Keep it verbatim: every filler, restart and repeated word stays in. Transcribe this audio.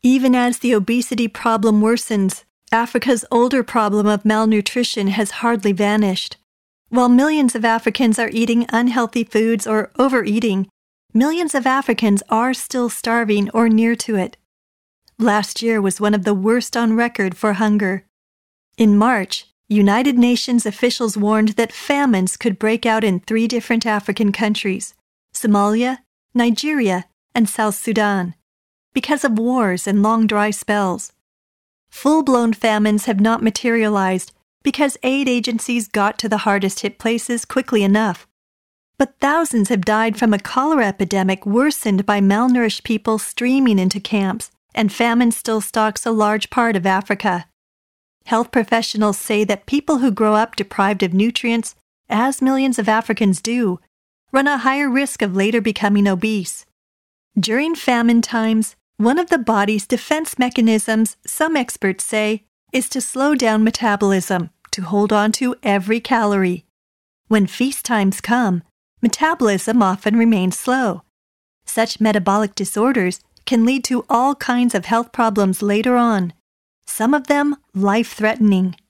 Even as the obesity problem worsens, Africa's older problem of malnutrition has hardly vanished. While millions of Africans are eating unhealthy foods or overeating, millions of Africans are still starving or near to it. Last year was one of the worst on record for hunger. In March, United Nations officials warned that famines could break out in three different African countries, Somalia, Nigeria, and South Sudan, because of wars and long dry spells. Full-blown famines have not materialized because aid agencies got to the hardest-hit places quickly enough. But thousands have died from a cholera epidemic worsened by malnourished people streaming into camps, and famine still stalks a large part of Africa. Health professionals say that people who grow up deprived of nutrients, as millions of Africans do, run a higher risk of later becoming obese. During famine times, one of the body's defense mechanisms, some experts say, is to slow down metabolism, to hold on to every calorie. When feast times come, metabolism often remains slow. Such metabolic disorders can lead to all kinds of health problems later on, some of them life-threatening.